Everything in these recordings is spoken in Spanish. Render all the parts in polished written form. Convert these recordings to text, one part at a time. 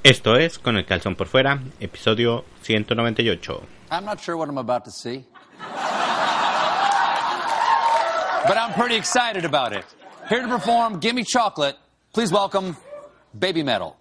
Esto es Con el Calzón por Fuera, episodio 198. I'm not sure what I'm about to see, but I'm pretty excited about it. Here to perform Gimme Chocolate, please welcome Baby Metal.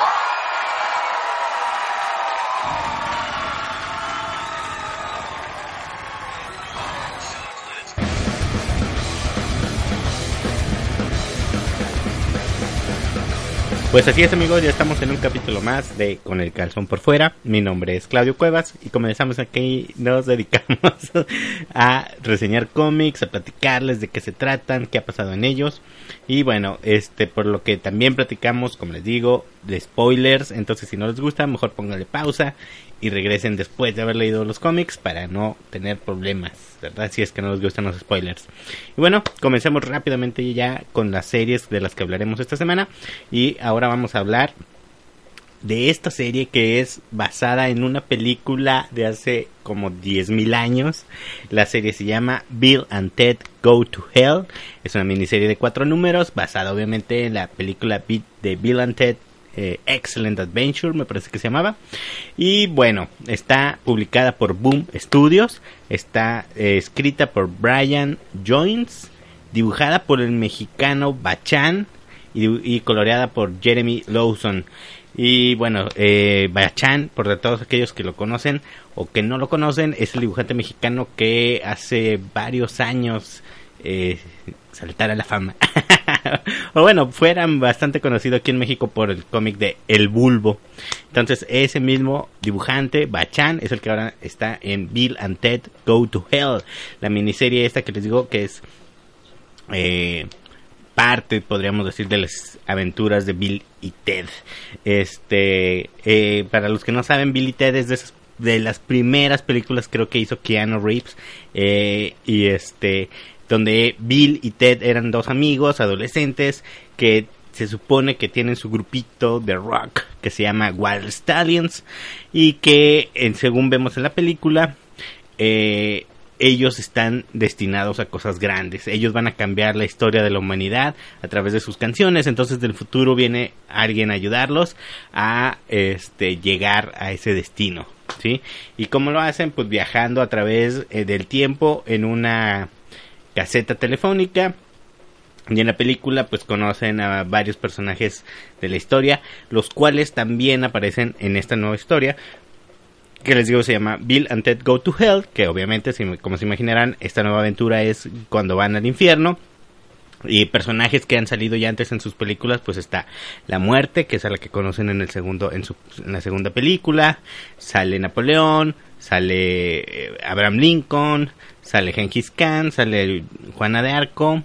Pues así es, amigos, ya estamos en un capítulo más de Con el Calzón por Fuera. Mi nombre es Claudio Cuevas y como comenzamos aquí nos dedicamos a reseñar cómics, a platicarles de qué se tratan, qué ha pasado en ellos. Y bueno, por lo que también platicamos, como les digo, de spoilers. Entonces si no les gusta, mejor pónganle pausa y regresen después de haber leído los cómics para no tener problemas, ¿verdad? Si es que no les gustan los spoilers. Y bueno, comencemos rápidamente ya con las series de las que hablaremos esta semana. Y ahora vamos a hablar de esta serie que es basada en una película de hace como 10,000 años. La serie se llama Bill and Ted Go to Hell. Es una miniserie de 4 números basada obviamente en la película de Bill and Ted Excellent Adventure, me parece que se llamaba. Y bueno, está publicada por Boom Studios. Está escrita por Brian Jones, dibujada por el mexicano Bachan y coloreada por Jeremy Lawson. Y bueno, Bachan, por todos aquellos que lo conocen o que no lo conocen, es el dibujante mexicano que hace varios años saltara a la fama. O bueno, fueran bastante conocido aquí en México por el cómic de El Bulbo. Entonces ese mismo dibujante, Bachan, es el que ahora está en Bill and Ted Go to Hell, la miniserie esta que les digo que es parte, podríamos decir, de las aventuras de Bill y Ted. Para los que no saben, Bill y Ted es de las primeras películas, creo que hizo Keanu Reeves, donde Bill y Ted eran dos amigos adolescentes que se supone que tienen su grupito de rock que se llama Wild Stallions y que, según vemos en la película, ellos están destinados a cosas grandes. Ellos van a cambiar la historia de la humanidad a través de sus canciones. Entonces del futuro viene alguien a ayudarlos a llegar a ese destino, ¿sí? ¿Y cómo lo hacen? Pues viajando a través del tiempo en una caseta telefónica. Y en la película pues conocen a varios personajes de la historia, los cuales también aparecen en esta nueva historia que les digo se llama Bill and Ted Go to Hell, que obviamente, como se imaginarán, esta nueva aventura es cuando van al infierno. Y personajes que han salido ya antes en sus películas, pues está la muerte, que es a la que conocen en la segunda película. Sale Napoleón, sale Abraham Lincoln, sale Genghis Khan, sale Juana de Arco,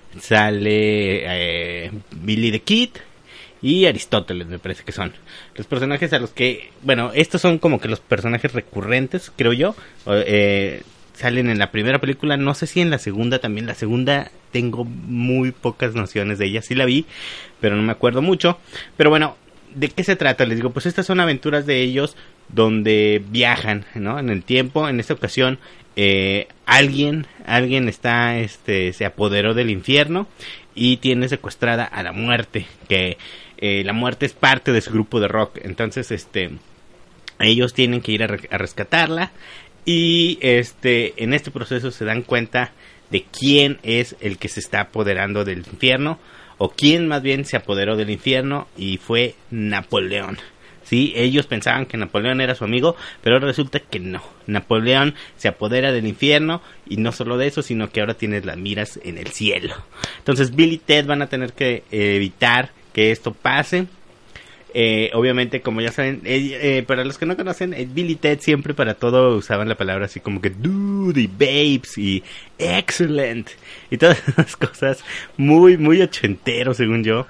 sale Billy the Kid y Aristóteles, me parece que son los personajes a los que, bueno, estos son como que los personajes recurrentes, creo yo. Salen en la primera película, no sé si en la segunda también. La segunda tengo muy pocas nociones de ella, sí la vi, pero no me acuerdo mucho. Pero bueno, ¿de qué se trata? Les digo, pues estas son aventuras de ellos donde viajan, ¿no? En el tiempo. En esta ocasión, alguien está, se apoderó del infierno y tiene secuestrada a la muerte, que la muerte es parte de su grupo de rock. Entonces, ellos tienen que ir a rescatarla. Y en este proceso se dan cuenta de quién es el que se está apoderando del infierno, o quién más bien se apoderó del infierno, y fue Napoleón. Sí, ellos pensaban que Napoleón era su amigo, pero resulta que no. Napoleón se apodera del infierno, y no solo de eso, sino que ahora tiene las miras en el cielo. Entonces Bill y Ted van a tener que evitar que esto pase. Obviamente, como ya saben, para los que no conocen, Bill y Ted siempre para todo usaban la palabra así como que dude y babes y excellent y todas esas cosas muy, muy ochenteros según yo.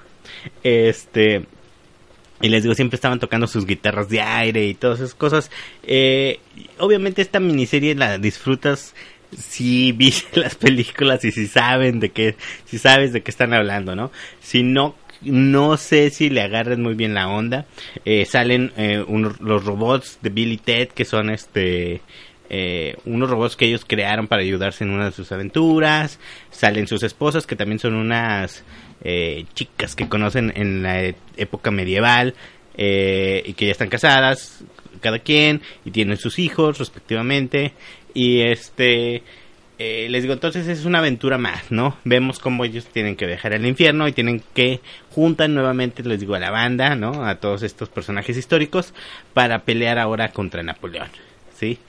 Y les digo, siempre estaban tocando sus guitarras de aire y todas esas cosas. Obviamente esta miniserie la disfrutas si viste las películas y si sabes de qué están hablando, ¿no? Si no sé si le agarren muy bien la onda. Salen los robots de Bill y Ted, que son unos robots que ellos crearon para ayudarse en una de sus aventuras. Salen sus esposas, que también son unas chicas que conocen en la época medieval. y que ya están casadas cada quien y tienen sus hijos respectivamente, y les digo, entonces es una aventura más, ¿no? Vemos cómo ellos tienen que viajar al infierno y tienen que juntan nuevamente, les digo, a la banda, ¿no? A todos estos personajes históricos para pelear ahora contra Napoleón, ¿sí?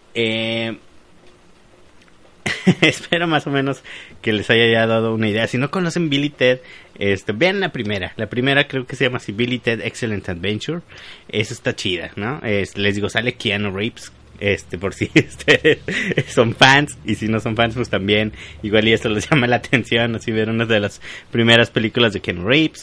Espero más o menos que les haya ya dado una idea. Si no conocen Bill y Ted, vean la primera. La primera creo que se llama así, Bill y Ted Excellent Adventure. Esa está chida, ¿no? Les digo, sale Keanu Reeves. Por si son fans, y si no son fans, pues también igual y esto les llama la atención, así ver una de las primeras películas de Keanu Reeves.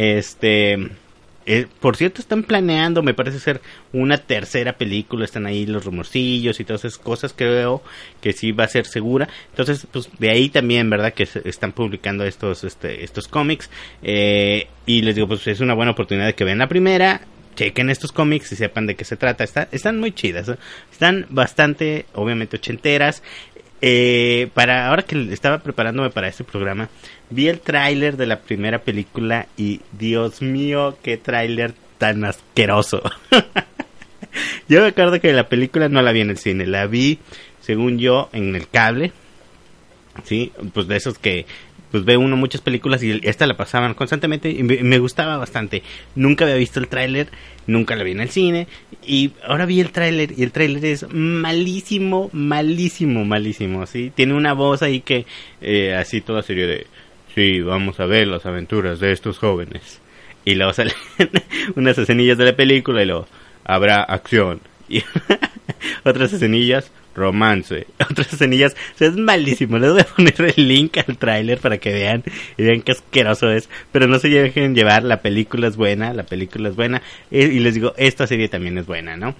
Por cierto, están planeando, me parece ser una tercera película, están ahí los rumorcillos y todas esas cosas, creo que sí va a ser segura. Entonces, pues de ahí también, ¿verdad? Que están publicando estos cómics, y les digo, pues es una buena oportunidad de que vean la primera, chequen estos cómics y sepan de qué se trata. Están muy chidas, ¿eh? Están bastante, obviamente, ochenteras. Ahora que estaba preparándome para este programa, vi el tráiler de la primera película y Dios mío, qué tráiler tan asqueroso. Yo me acuerdo que la película no la vi en el cine, la vi, según yo, en el cable, sí, pues de esos que pues ve uno muchas películas y esta la pasaban constantemente y me gustaba bastante. Nunca había visto el tráiler, nunca la vi en el cine, y ahora vi el tráiler y el tráiler es malísimo, malísimo, malísimo, ¿sí? Tiene una voz ahí que así toda serie de sí, vamos a ver las aventuras de estos jóvenes, y luego salen unas escenillas de la película y luego habrá acción y otras escenillas romance, otras escenillas, o sea, es malísimo. Les voy a poner el link al tráiler para que vean y vean qué asqueroso es, pero no se dejen llevar, la película es buena, y les digo, esta serie también es buena, ¿no?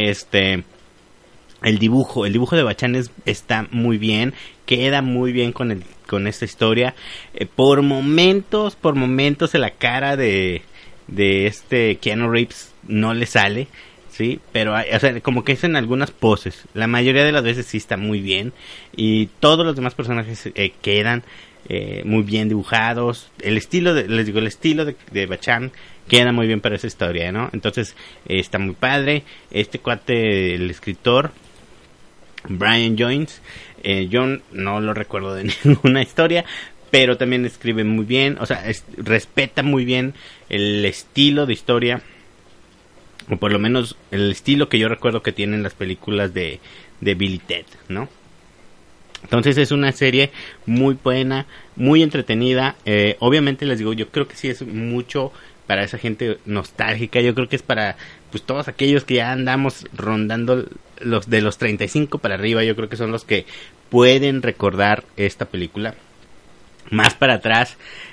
El dibujo de Bachchan está muy bien, queda muy bien con esta historia. Por momentos en la cara de Keanu Reeves no le sale, sí, pero o sea, como que es en algunas poses. La mayoría de las veces sí está muy bien, y todos los demás personajes quedan muy bien dibujados. El estilo de Bachchan queda muy bien para esa historia, ¿no? Entonces está muy padre. Este cuate, el escritor Brian Jones, yo no lo recuerdo de ninguna historia, pero también escribe muy bien, o sea, respeta muy bien el estilo de historia, o por lo menos el estilo que yo recuerdo que tienen las películas de Bill y Ted, ¿no? Entonces es una serie muy buena, muy entretenida. Obviamente les digo, yo creo que sí es mucho para esa gente nostálgica. Yo creo que es para pues todos aquellos que ya andamos rondando los de los 35 para arriba. Yo creo que son los que pueden recordar esta película. Más para atrás,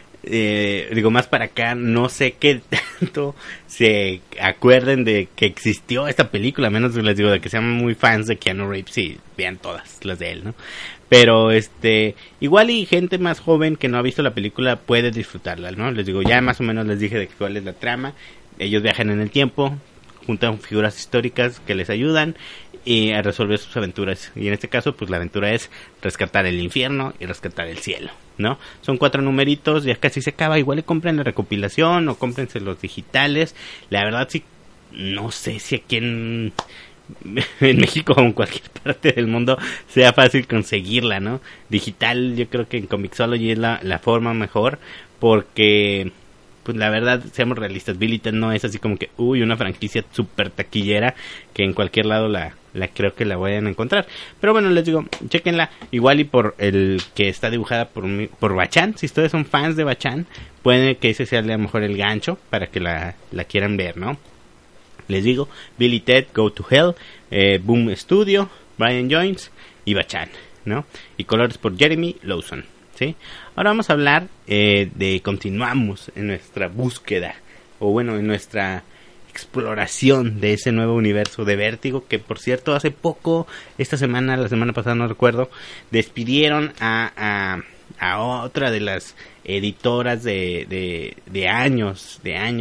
más para acá, no sé qué tanto se acuerden de que existió esta película, a menos les digo de que sean muy fans de Keanu Reeves y vean todas las de él, ¿no? Pero igual y gente más joven que no ha visto la película puede disfrutarla, ¿no? Les digo, ya más o menos les dije de cuál es la trama. Ellos viajan en el tiempo, juntan figuras históricas que les ayudan y a resolver sus aventuras, y en este caso pues la aventura es rescatar el infierno y rescatar el cielo, ¿no? Son 4 numeritos, ya casi se acaba. Igual le compren la recopilación o cómprense los digitales. La verdad sí, no sé si aquí en México o en cualquier parte del mundo sea fácil conseguirla, ¿no? Digital, yo creo que en Comixology es la forma mejor, porque pues la verdad, seamos realistas, Bill y Ted no es así como que una franquicia super taquillera que en cualquier lado la creo que la vayan a encontrar. Pero bueno, les digo, chequenla. Igual y por el que está dibujada por Bachchan, si ustedes son fans de Bachchan, puede que ese sea a lo mejor el gancho para que la quieran ver, ¿no? Les digo, Bill y Ted Go to Hell, Boom Studio, Brian Jones y Bachchan, ¿no? Y colores por Jeremy Lawson, ¿sí? Ahora vamos a hablar continuamos en nuestra búsqueda, o bueno, en nuestra exploración de ese nuevo universo de Vértigo, que por cierto hace poco, la semana pasada no recuerdo, despidieron a otra de las editoras de años.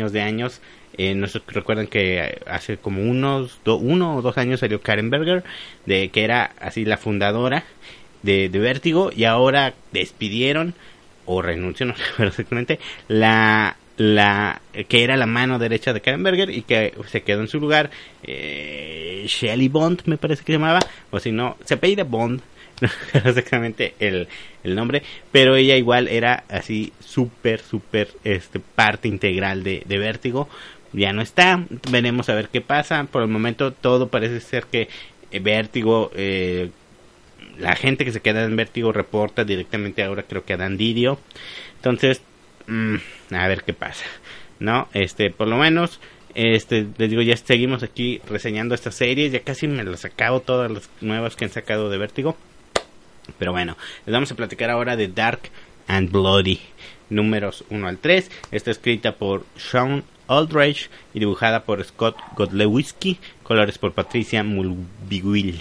No sé, recuerdan que hace como 1 o 2 años salió Karen Berger, que era así la fundadora de Vértigo, y ahora despidieron o renunció, no recuerdo exactamente, la que era la mano derecha de Karen Berger y que se quedó en su lugar. Shelley Bond me parece que se llamaba, o si no, se apellida Bond, no sé exactamente el nombre, pero ella igual era así súper parte integral de Vértigo. Ya no está, veremos a ver qué pasa. Por el momento todo parece ser que Vértigo, la gente que se queda en Vértigo reporta directamente ahora creo que a Dan Didio. Entonces a ver qué pasa, ¿no? Por lo menos, les digo, ya seguimos aquí reseñando estas series, ya casi me las acabo todas las nuevas que han sacado de Vértigo. Pero bueno, les vamos a platicar ahora de Dark and Bloody, números 1 al 3. Está escrita por Sean Aldrich y dibujada por Scott Godlewski, colores por Patricia Mulpigil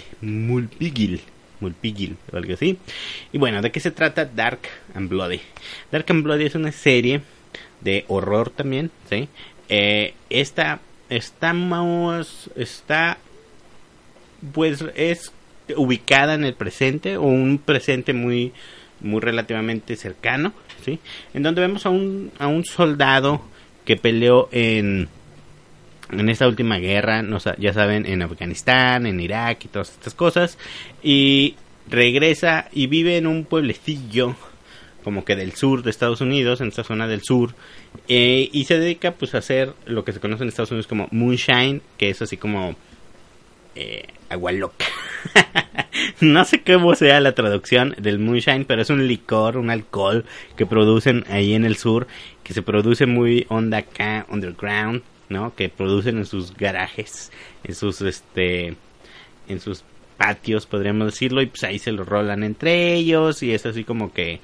o algo así. Y bueno, ¿de qué se trata Dark and Bloody? Dark and Bloody es una serie de horror también, ¿sí? Esta pues es ubicada en el presente, o un presente muy relativamente cercano, ¿sí? En donde vemos a un soldado que peleó en esta última guerra, ya saben, en Afganistán, en Irak y todas estas cosas, y regresa y vive en un pueblecillo como que del sur de Estados Unidos, en esta zona del sur, y se dedica pues a hacer lo que se conoce en Estados Unidos como moonshine, que es así como agua loca. No sé cómo sea la traducción del moonshine, pero es un licor, un alcohol que producen ahí en el sur, que se produce muy onda acá, underground, ¿no? Que producen en sus garajes, en sus patios, podríamos decirlo, y pues ahí se lo rolan entre ellos, y es así como que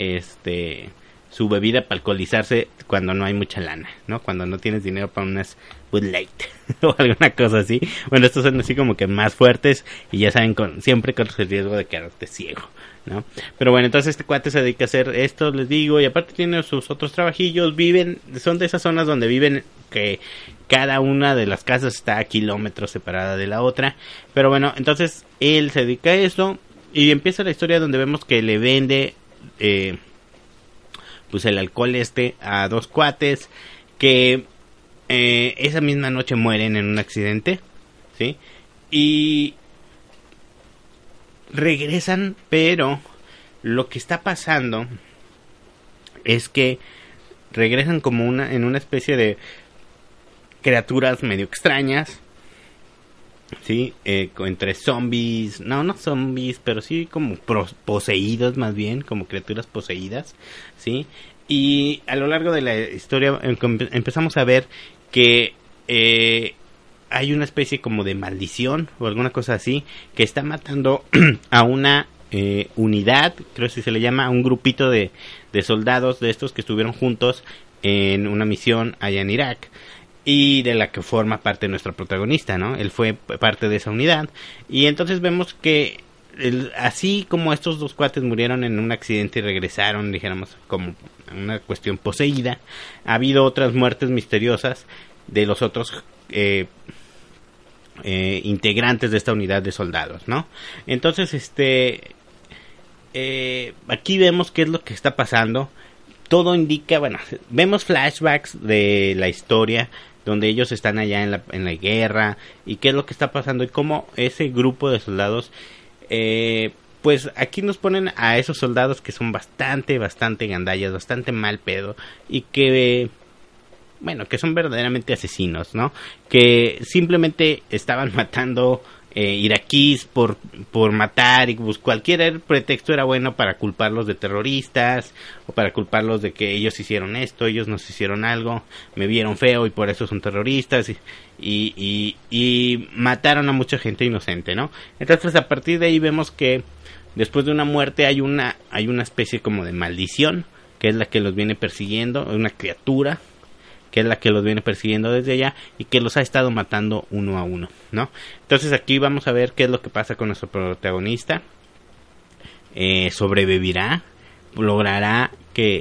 su bebida para alcoholizarse cuando no hay mucha lana, ¿no? Cuando no tienes dinero para unas Bud Light o alguna cosa así. Bueno, estos son así como que más fuertes y ya saben, siempre con el riesgo de quedarte ciego, ¿no? Pero bueno, entonces este cuate se dedica a hacer esto, les digo, y aparte tiene sus otros trabajillos. Son de esas zonas donde viven que cada una de las casas está a kilómetros separada de la otra. Pero bueno, entonces él se dedica a eso y empieza la historia donde vemos que le vende pues el alcohol a dos cuates que esa misma noche mueren en un accidente, ¿sí? Y regresan, pero lo que está pasando es que regresan como en una especie de criaturas medio extrañas, sí, entre zombies, no zombies, pero sí como poseídos, más bien como criaturas poseídas, sí. Y a lo largo de la historia empezamos a ver que hay una especie como de maldición o alguna cosa así que está matando a una unidad, creo que se le llama, a un grupito de soldados de estos que estuvieron juntos en una misión allá en Irak, y de la que forma parte nuestra protagonista, ¿no? Él fue parte de esa unidad, y entonces vemos que así como estos dos cuates murieron en un accidente y regresaron, dijéramos, como una cuestión poseída, ha habido otras muertes misteriosas de los otros integrantes de esta unidad de soldados, ¿no? Entonces, aquí vemos qué es lo que está pasando. Todo indica, bueno, vemos flashbacks de la historia donde ellos están allá en la guerra y qué es lo que está pasando y cómo ese grupo de soldados, pues aquí nos ponen a esos soldados que son bastante gandallas, bastante mal pedo, y que bueno, que son verdaderamente asesinos, ¿no? Que simplemente estaban matando iraquíes por matar, y pues cualquier pretexto era bueno para culparlos de terroristas o para culparlos de que ellos hicieron esto, ellos nos hicieron algo, me vieron feo y por eso son terroristas, y mataron a mucha gente inocente, ¿no? Entonces a partir de ahí vemos que después de una muerte hay una especie como de maldición que es la que los viene persiguiendo, una criatura que es la que los viene persiguiendo desde allá y que los ha estado matando uno a uno, ¿no? Entonces aquí vamos a ver qué es lo que pasa con nuestro protagonista. Sobrevivirá, logrará que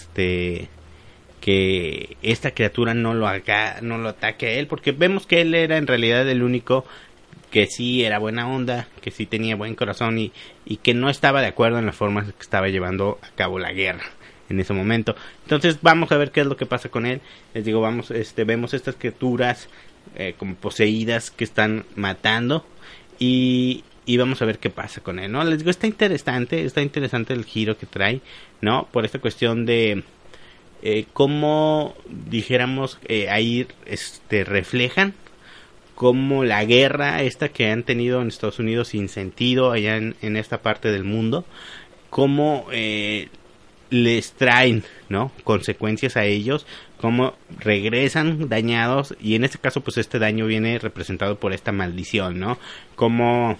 esta criatura no lo ataque a él, porque vemos que él era en realidad el único que sí era buena onda, que sí tenía buen corazón y que no estaba de acuerdo en la forma en que estaba llevando a cabo la guerra. en ese momento. Entonces vamos a ver qué es lo que pasa con él. Les digo, vemos estas criaturas como poseídas que están matando y vamos a ver qué pasa con él, ¿no? Les digo, está interesante el giro que trae, ¿no? Por esta cuestión de cómo, dijéramos, ahí reflejan cómo la guerra esta que han tenido en Estados Unidos sin sentido allá en esta parte del mundo, cómo les traen, ¿no?, consecuencias a ellos, cómo regresan dañados, y en este caso pues este daño viene representado por esta maldición, ¿no? Cómo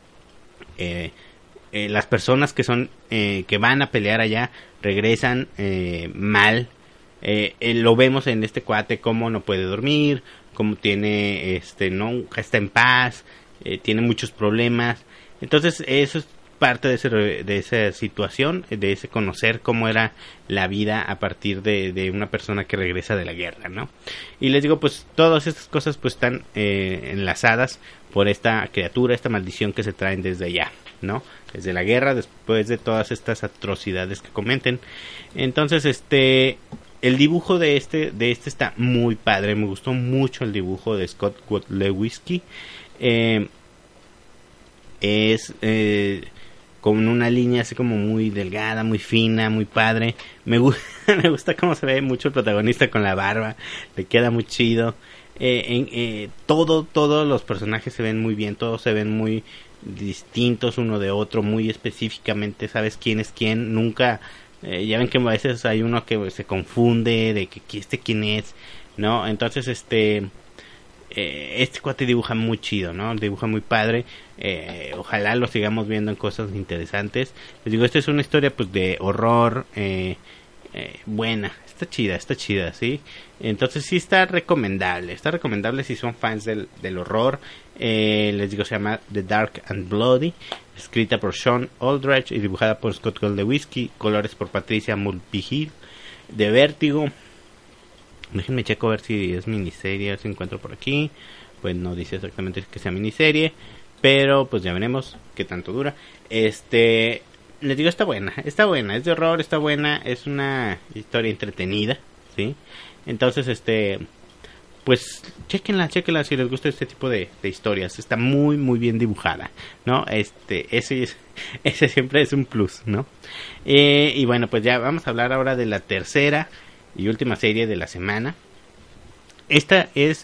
las personas que son que van a pelear allá regresan mal. Lo vemos en este cuate, cómo no puede dormir, cómo tiene nunca está en paz, tiene muchos problemas. Entonces eso es parte de esa situación, de ese conocer cómo era la vida a partir de una persona que regresa de la guerra, ¿no? Y les digo, pues todas estas cosas pues están enlazadas por esta criatura, esta maldición que se traen desde allá, ¿no? Desde la guerra, después de todas estas atrocidades que cometen. Entonces, el dibujo de este está muy padre. Me gustó mucho el dibujo de Scott Godlewski. Es con una línea así como muy delgada, muy fina, muy padre. Me gusta cómo se ve mucho el protagonista con la barba. Le queda muy chido. Todos los personajes se ven muy bien. Todos se ven muy distintos uno de otro. Muy específicamente sabes quién es quién. Nunca... ya ven que a veces hay uno que se confunde de que quién es, ¿no? Entonces este cuate dibuja muy chido, ¿no? Dibuja muy padre. Ojalá lo sigamos viendo en cosas interesantes. Les digo, esta es una historia pues de horror buena, está chida, ¿sí? Entonces sí está recomendable si son fans del horror. Les digo, se llama The Dark and Bloody, escrita por Sean Aldrich y dibujada por Scott Godlewski, colores por Patricia Mulvihill, de Vértigo. Déjenme checo a ver si es miniserie, a ver si encuentro por aquí. Pues no dice exactamente que sea miniserie, pero pues ya veremos qué tanto dura. Les digo, está buena, es de horror, está buena, es una historia entretenida, ¿sí? Entonces, pues chéquenla si les gusta este tipo de historias. Está muy muy bien dibujada, ¿no? Ese siempre es un plus, ¿no? Y bueno, pues ya vamos a hablar ahora de la tercera y última serie de la semana. Esta es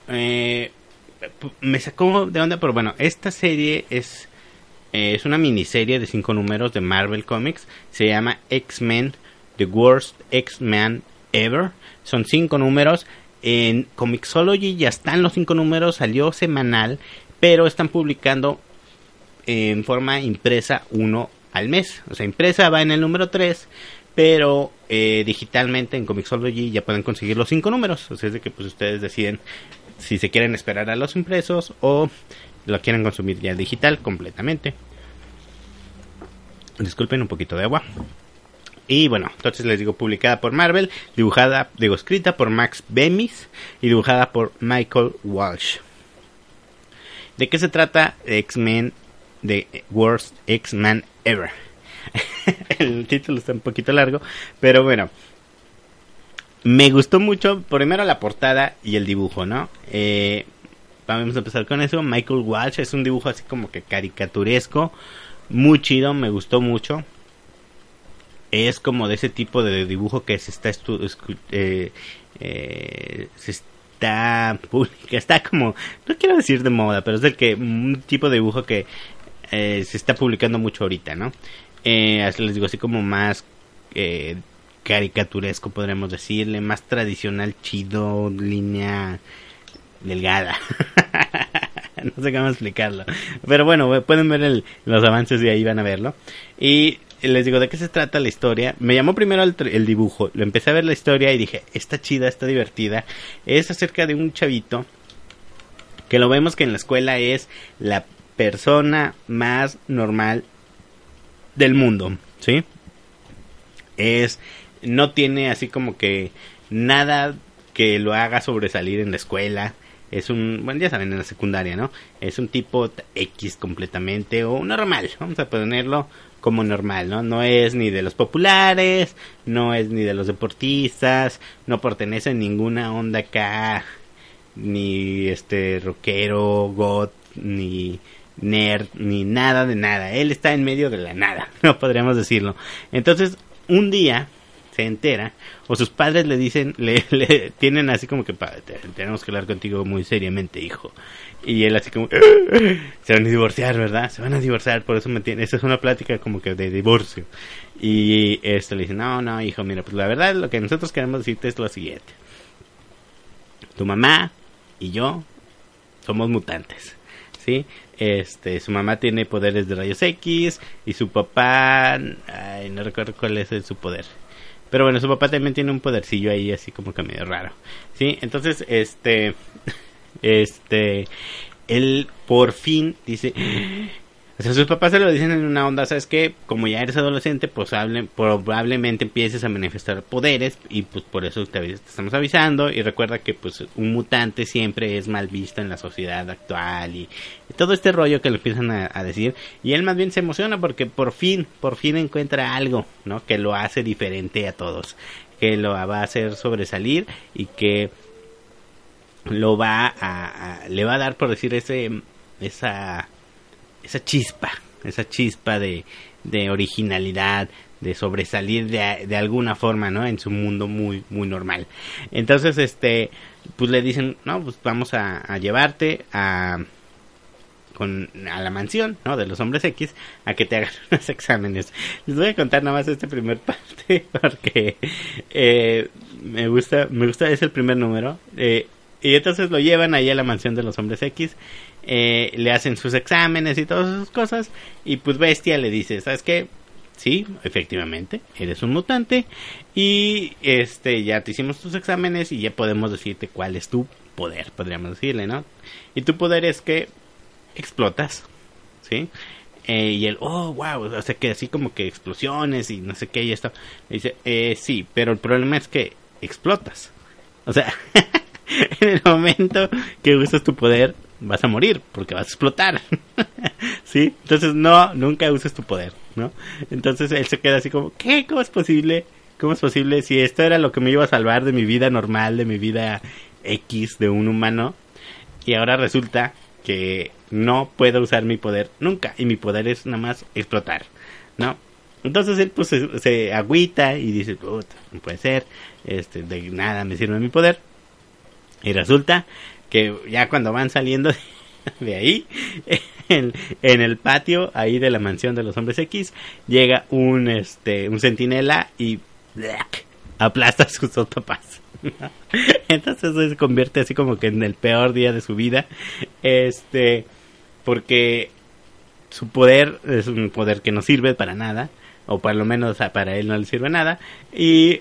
me sacó de onda, pero bueno, esta serie es una miniserie de 5 números de Marvel Comics. Se llama X-Men, The Worst X-Men Ever. Son 5 números. En Comixology ya están los 5 números, salió semanal, pero están publicando en forma impresa uno al mes. O sea, impresa va en el número 3, pero digitalmente en Comixology ya pueden conseguir los 5 números. O sea, es de que pues ustedes deciden si se quieren esperar a los impresos o lo quieren consumir ya digital completamente. Disculpen, un poquito de agua. Y bueno, entonces les digo, publicada por Marvel, escrita por Max Bemis y dibujada por Michael Walsh. ¿De qué se trata X-Men, The Worst X-Men Ever? El título está un poquito largo, pero bueno, me gustó mucho, primero la portada y el dibujo, ¿no? Vamos a empezar con eso. Michael Walsh es un dibujo así como que caricaturesco, muy chido, me gustó mucho. Es como de ese tipo de dibujo que se está está como, no quiero decir de moda, pero es un tipo de dibujo que se está publicando mucho ahorita, ¿no? Así les digo, así como más caricaturesco, podríamos decirle, más tradicional, chido, línea delgada. No sé cómo explicarlo, pero bueno, pueden ver los avances y ahí van a verlo. Y les digo, ¿de qué se trata la historia? Me llamó primero el dibujo, lo empecé a ver la historia y dije, está chida, está divertida. Es acerca de un chavito que lo vemos que en la escuela es la persona más normal del mundo, ¿sí? No tiene así como que nada que lo haga sobresalir en la escuela. bueno, ya saben, en la secundaria, ¿no? Es un tipo X completamente, o normal, vamos a ponerlo como normal, ¿no? No es ni de los populares, no es ni de los deportistas, no pertenece a ninguna onda acá, ni rockero, goth, ni nerd, ni nada de nada. Él está en medio de la nada, no podríamos decirlo. Entonces, un día se entera, o sus padres le dicen, le tienen así como que, tenemos que hablar contigo muy seriamente, hijo. Y él así como, se van a divorciar, ¿verdad? Se van a divorciar, por eso me tiene, esa es una plática como que de divorcio. Y le dice, no, hijo, mira, pues la verdad lo que nosotros queremos decirte es lo siguiente. Tu mamá y yo somos mutantes, ¿sí? Su mamá tiene poderes de rayos X y su papá, no recuerdo cuál es su poder. Pero bueno, su papá también tiene un podercillo ahí así como que medio raro, ¿sí? Entonces, él por fin dice, o sea, sus papás se lo dicen en una onda, ¿sabes qué? Como ya eres adolescente, pues probablemente empieces a manifestar poderes y pues por eso te estamos avisando. Y recuerda que pues un mutante siempre es mal visto en la sociedad actual y todo este rollo que le empiezan a decir. Y él más bien se emociona porque por fin encuentra algo, ¿no? Que lo hace diferente a todos, que lo va a hacer sobresalir y que lo le va a dar, por decir, esa chispa de originalidad, de sobresalir de alguna forma, ¿no? En su mundo muy normal. Entonces, pues le dicen, no, pues vamos a llevarte a la mansión, ¿no? De los hombres X, a que te hagan unos exámenes. Les voy a contar nada más esta primer parte porque me gusta, es el primer número. Y entonces lo llevan ahí a la mansión de los hombres X, le hacen sus exámenes y todas esas cosas, y pues Bestia le dice, ¿sabes qué? Sí, efectivamente, eres un mutante, y ya te hicimos tus exámenes y ya podemos decirte cuál es tu poder, podríamos decirle, ¿no? Y tu poder es que explotas, ¿sí? Y él, oh, wow, o sea que así como que explosiones y no sé qué y esto. Le dice, sí, pero el problema es que explotas. O sea, en el momento que usas tu poder vas a morir porque vas a explotar. ¿Sí? Entonces nunca uses tu poder, ¿no? Entonces él se queda así como, ¿qué? ¿Cómo es posible? ¿Cómo es posible? Si esto era lo que me iba a salvar de mi vida normal, de mi vida X, de un humano, y ahora resulta que no puedo usar mi poder nunca, y mi poder es nada más explotar, ¿no? Entonces él pues se agüita y dice, no puede ser, de nada me sirve mi poder. Y resulta que ya cuando van saliendo de ahí, en el patio ahí de la mansión de los hombres X, llega un centinela y aplasta a sus dos papás. Entonces se convierte así como que en el peor día de su vida, porque su poder es un poder que no sirve para nada, o por lo menos para él no le sirve nada, y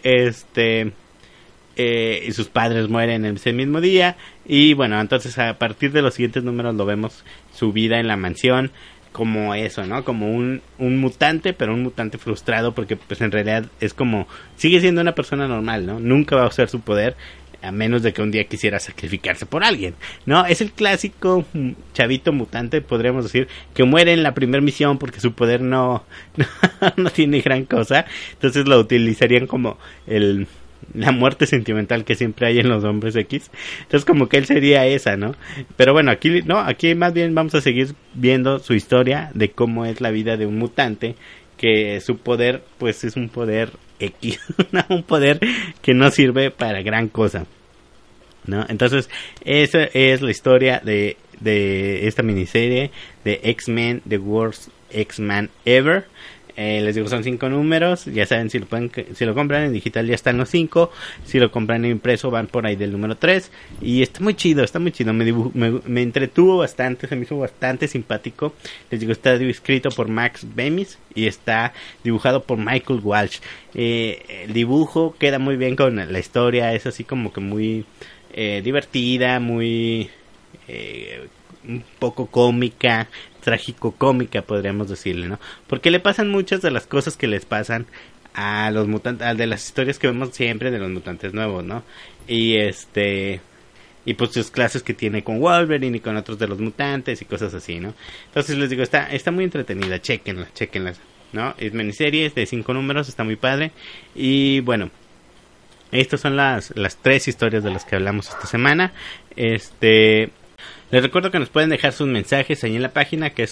y sus padres mueren en ese mismo día. Y bueno, entonces a partir de los siguientes números lo vemos su vida en la mansión como eso, ¿no? Como un mutante, pero un mutante frustrado, porque pues en realidad es como, sigue siendo una persona normal, ¿no? Nunca va a usar su poder, a menos de que un día quisiera sacrificarse por alguien, ¿no? Es el clásico chavito mutante, podríamos decir, que muere en la primera misión porque su poder no tiene gran cosa. Entonces lo utilizarían como la muerte sentimental que siempre hay en los hombres X. Entonces como que él sería esa, ¿no? Pero bueno, aquí más bien vamos a seguir viendo su historia de cómo es la vida de un mutante, que su poder pues es un poder X, un poder que no sirve para gran cosa, ¿no? Entonces esa es la historia de esta miniserie de X-Men, The Worst X-Men Ever. Les digo, son 5 números. Ya saben, si lo compran en digital ya están los 5. Si lo compran en impreso van por ahí del número 3. Y está muy chido. Me entretuvo bastante, se me hizo bastante simpático. Les digo, está escrito por Max Bemis y está dibujado por Michael Walsh. El dibujo queda muy bien con la historia. Es así como que muy divertida, muy un poco cómica, trágico-cómica, podríamos decirle, ¿no? Porque le pasan muchas de las cosas que les pasan a los mutantes, de las historias que vemos siempre de los mutantes nuevos, ¿no? Y y pues sus clases que tiene con Wolverine y con otros de los mutantes y cosas así, ¿no? Entonces les digo, está muy entretenida, chéquenla, ¿no? Es miniseries de 5 números, está muy padre. Y bueno, estas son las 3 historias de las que hablamos esta semana. Les recuerdo que nos pueden dejar sus mensajes ahí en la página, que es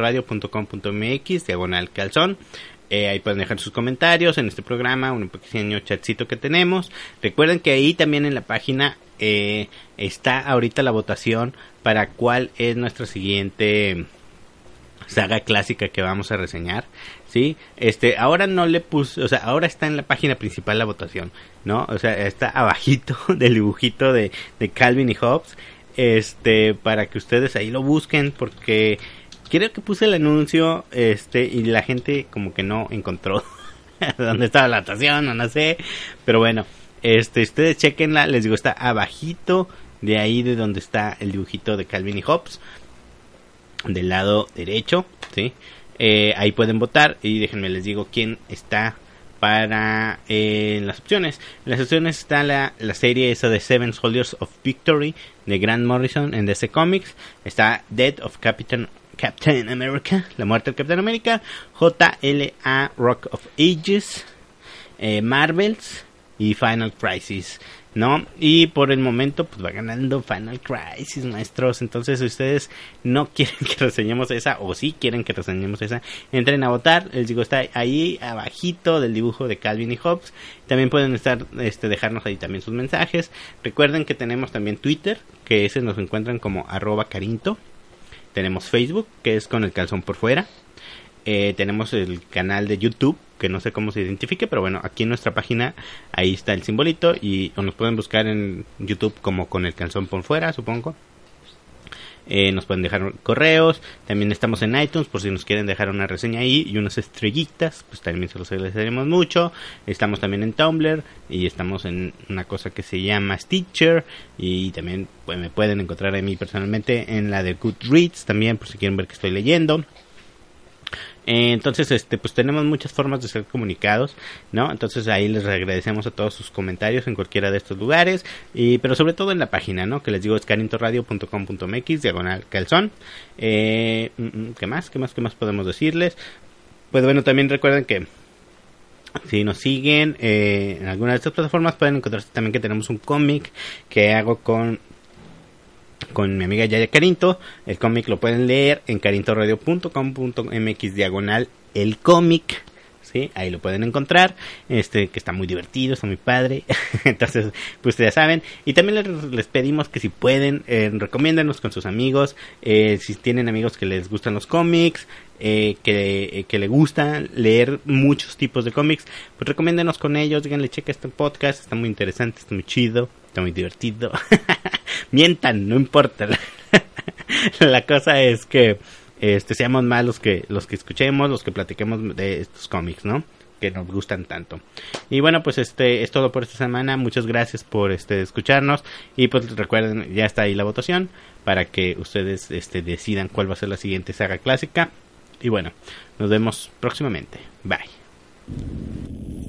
carintoradio.com.mx/calzón. Ahí pueden dejar sus comentarios en este programa, un pequeño chatcito que tenemos. Recuerden que ahí también en la página está ahorita la votación para cuál es nuestra siguiente saga clásica que vamos a reseñar, ¿sí? Ahora no le puse, o sea, ahora está en la página principal la votación, ¿no? O sea, está abajito del dibujito de Calvin y Hobbes, para que ustedes ahí lo busquen, porque creo que puse el anuncio, y la gente como que no encontró dónde estaba la votación, o no sé, pero bueno, ustedes chequenla, les digo, está abajito de ahí de donde está el dibujito de Calvin y Hobbes, del lado derecho, ¿sí? Ahí pueden votar y déjenme les digo quién está para las opciones. En las opciones está la serie esa de Seven Soldiers of Victory de Grant Morrison en DC Comics. Está Death of Captain America, la muerte del Capitán América. JLA Rock of Ages, Marvels y Final Crisis, ¿no? Y por el momento pues va ganando Final Crisis, maestros. Entonces si ustedes no quieren que reseñemos esa, o si quieren que reseñemos esa, entren a votar. Les digo, está ahí abajito del dibujo de Calvin y Hobbes. También pueden dejarnos ahí también sus mensajes. Recuerden que tenemos también Twitter, que ese nos encuentran como @carinto. Tenemos Facebook, que es con el calzón por fuera. Tenemos el canal de YouTube, que no sé cómo se identifique, pero bueno, aquí en nuestra página ahí está el simbolito, o nos pueden buscar en YouTube como con el calzón por fuera, supongo. Nos pueden dejar correos, también estamos en iTunes por si nos quieren dejar una reseña ahí y unas estrellitas, pues también se los agradeceremos mucho. Estamos también en Tumblr y estamos en una cosa que se llama Stitcher, y también pues, me pueden encontrar a mí personalmente en la de Goodreads también, por si quieren ver que estoy leyendo. Entonces, pues tenemos muchas formas de ser comunicados, ¿no? Entonces ahí les agradecemos a todos sus comentarios en cualquiera de estos lugares, pero sobre todo en la página, ¿no? Que les digo es carintoradio.com.mx/calzón. ¿Qué más podemos decirles? Pues bueno, también recuerden que si nos siguen en alguna de estas plataformas pueden encontrar también que tenemos un cómic que hago con mi amiga Yaya Carinto. El cómic lo pueden leer en carintoradio.com.mx/el cómic, ¿sí? Ahí lo pueden encontrar, que está muy divertido, está muy padre. Entonces, pues ya saben. Y también les pedimos que si pueden, recomiéndenos con sus amigos, si tienen amigos que les gustan los cómics, que le gusta leer muchos tipos de cómics, pues recomiéndenos con ellos, díganle, checa este podcast, está muy interesante, está muy chido, está muy divertido. Mientan, no importa. La cosa es que seamos más los que escuchemos, los que platiquemos de estos cómics, ¿no? Que nos gustan tanto. Y bueno, pues es todo por esta semana. Muchas gracias por escucharnos. Y pues recuerden, ya está ahí la votación para que ustedes decidan cuál va a ser la siguiente saga clásica. Y bueno, nos vemos próximamente. Bye.